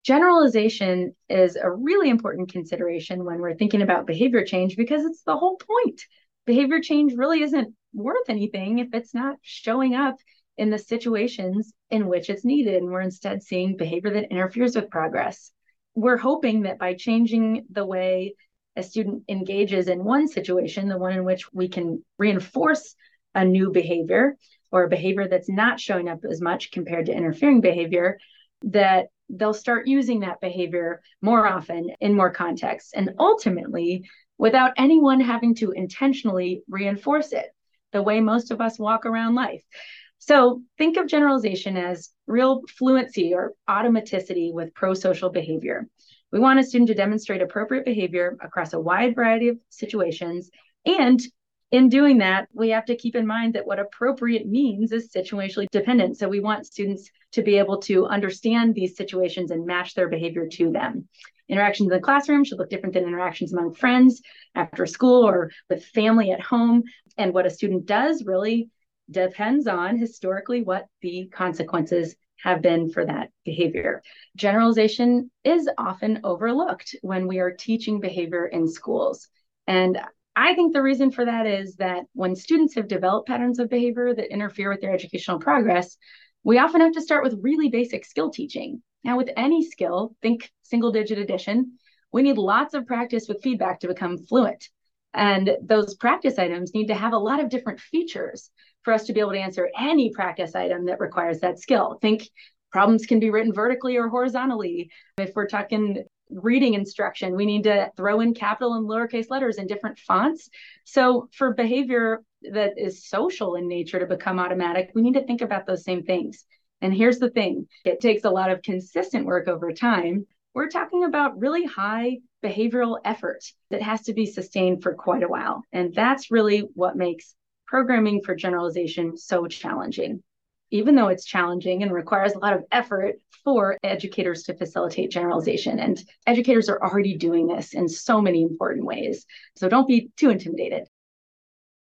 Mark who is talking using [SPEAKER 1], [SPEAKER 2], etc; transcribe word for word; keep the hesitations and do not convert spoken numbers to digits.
[SPEAKER 1] Generalization is a really important consideration when we're thinking about behavior change because it's the whole point. Behavior change really isn't worth anything if it's not showing up in the situations in which it's needed. And we're instead seeing behavior that interferes with progress. We're hoping that by changing the way a student engages in one situation, the one in which we can reinforce a new behavior or a behavior that's not showing up as much compared to interfering behavior, that they'll start using that behavior more often in more contexts and ultimately without anyone having to intentionally reinforce it the way most of us walk around life. So think of generalization as real fluency or automaticity with pro-social behavior. We want a student to demonstrate appropriate behavior across a wide variety of situations. And in doing that, we have to keep in mind that what appropriate means is situationally dependent. So we want students to be able to understand these situations and match their behavior to them. Interactions in the classroom should look different than interactions among friends after school or with family at home. And what a student does really depends on historically what the consequences have been for that behavior. Generalization is often overlooked when we are teaching behavior in schools. And I think the reason for that is that when students have developed patterns of behavior that interfere with their educational progress, we often have to start with really basic skill teaching. Now, with any skill, think single digit addition, we need lots of practice with feedback to become fluent. And those practice items need to have a lot of different features for us to be able to answer any practice item that requires that skill. Think problems can be written vertically or horizontally. If we're talking reading instruction, we need to throw in capital and lowercase letters in different fonts. So for behavior that is social in nature to become automatic, we need to think about those same things. And here's the thing, it takes a lot of consistent work over time. We're talking about really high behavioral effort that has to be sustained for quite a while. And that's really what makes programming for generalization so challenging. Even though it's challenging and requires a lot of effort for educators to facilitate generalization. And educators are already doing this in so many important ways. So don't be too intimidated.